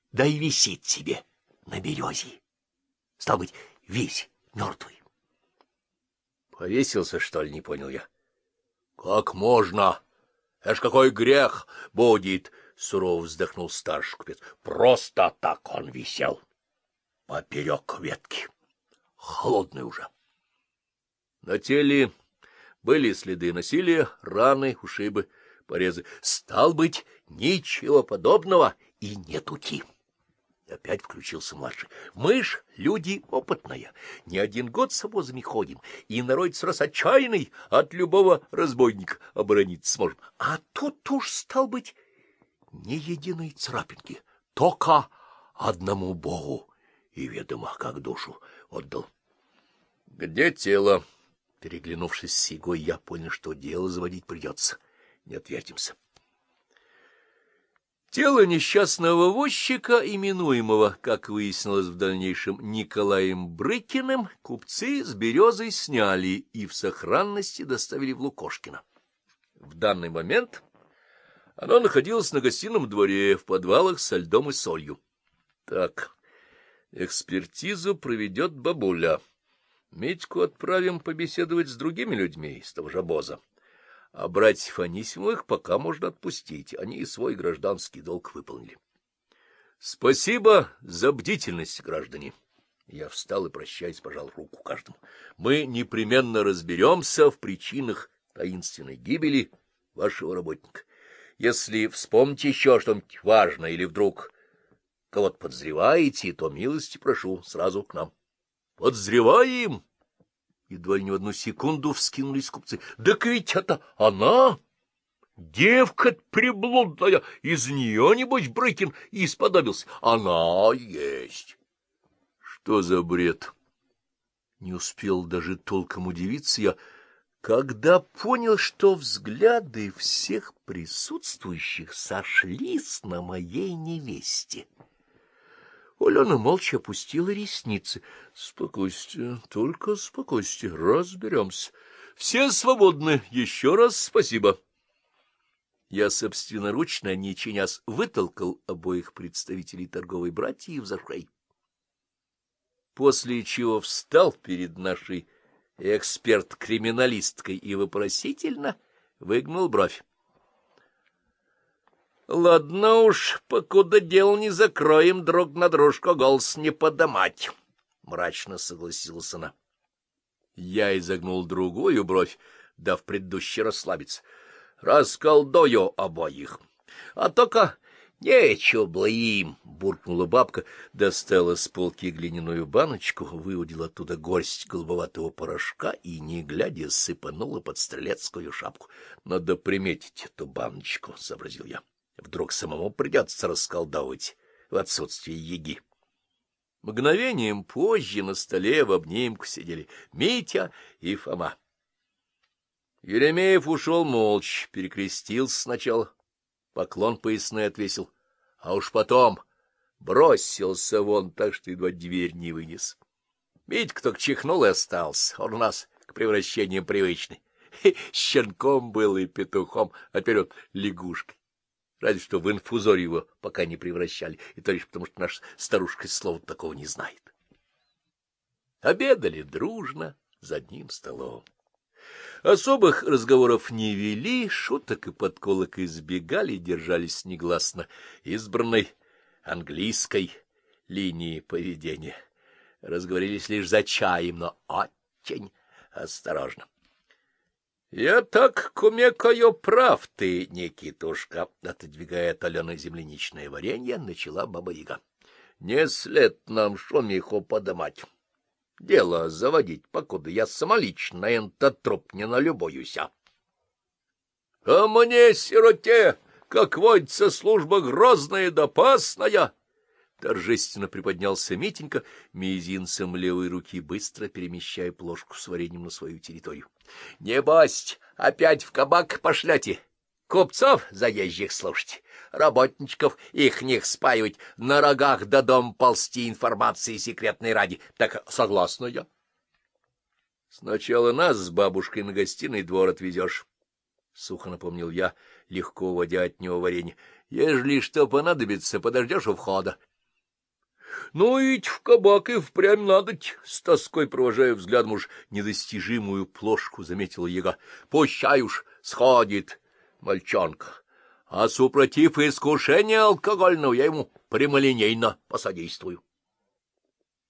да и висит себе на березе. Стал быть, весь мертвый. Повесился, что ли, не понял я. — Как можно? Это ж какой грех будет! — сурово вздохнул старший купец. — Просто так он висел. Поперек ветки. Холодный уже. На теле были следы насилия, раны, ушибы, порезы. Стал быть, ничего подобного и нетути. Опять включился младший. Мы ж люди опытные, не один год с обозами ходим, и народец раз отчаянный от любого разбойника оборониться сможем. А тут уж, стал быть, ни единой царапинки, только одному Богу, и ведомо, как душу отдал. — Где тело? Переглянувшись с Сигой, я понял, что дело заводить придется. Не отвертимся. Тело несчастного возчика, именуемого, как выяснилось в дальнейшем, Николаем Брыкиным, купцы с Березой сняли и в сохранности доставили в Лукошкино. В данный момент оно находилось на гостином дворе, в подвалах со льдом и солью. Так, экспертизу проведет бабуля. Митьку отправим побеседовать с другими людьми из того же обоза. А братьев Анисимовых пока можно отпустить, они и свой гражданский долг выполнили. Спасибо за бдительность, граждане. Я встал и, прощаясь, пожал руку каждому. Мы непременно разберемся в причинах таинственной гибели вашего работника. Если вспомните еще что-нибудь важное или вдруг кого-то подозреваете, то милости прошу сразу к нам. Подозреваем? Едва ли не в одну секунду вскинулись купцы. — Так ведь это она! Девка-то приблудная! Из нее, небось, Брыкин и исподобился. Она есть! Что за бред? Не успел даже толком удивиться я, когда понял, что взгляды всех присутствующих сошлись на моей невесте. Алена молча опустила ресницы. — Спокойствие, только спокойствие, разберемся. Все свободны, еще раз спасибо. Я собственноручно, не чинясь, вытолкал обоих представителей торговой братьи в зашей. После чего встал перед нашей эксперт-криминалисткой и вопросительно выгнул бровь. — Ладно уж, покуда дел не закроем, друг на дружку голос не подымать, — мрачно согласилась она. Я изогнул другую бровь, дав предыдущий расслабиться. — Расколдую обоих. А только нечего было им, — буркнула бабка, достала с полки глиняную баночку, выудила оттуда горсть голубоватого порошка и, не глядя, сыпанула под стрелецкую шапку. — Надо приметить эту баночку, — сообразил я. Вдруг самому придется расколдовывать в отсутствие Яги. Мгновением позже на столе в обнимку сидели Митя и Фома. Еремеев ушел молча, перекрестился сначала, поклон поясной отвесил, а уж потом бросился вон так, что едва дверь не вынес. Митька только чихнул и остался, он у нас к превращениям привычный. С щенком был и петухом, а теперь вот лягушкой. Разве что в инфузорию его пока не превращали, и то лишь потому, что наша старушка слова такого не знает. Обедали дружно за одним столом. Особых разговоров не вели, шуток и подколок избегали, держались негласно избранной английской линии поведения. Разговорились лишь за чаем, но очень осторожно. — Я так кумекаю, прав ты, Никитушка, — отодвигая от Алены земляничное варенье, начала Баба-Яга. — Не след нам шумиху подымать. Дело заводить, покуда я самолично этот труп не налюбуюся. — А мне, сироте, как водится, служба грозная да опасная! Торжественно приподнялся Митенька, мизинцем левой руки быстро перемещая плошку с вареньем на свою территорию. — Небось, опять в кабак пошлете? Купцов заезжих слушать, работничков ихних спаивать, на рогах до дом ползти информации секретной ради. Так согласна я. — Сначала нас с бабушкой на гостиный двор отвезешь, — сухо напомнил я, легко уводя от него варенье. — Ежели что понадобится, подождешь у входа. — Ну, ведь в кабак и впрямь надоть, — с тоской провожая взглядом уж недостижимую плошку, заметила яга. — Пущай уж сходит мальчонка, а супротив искушения алкогольного я ему прямолинейно посодействую.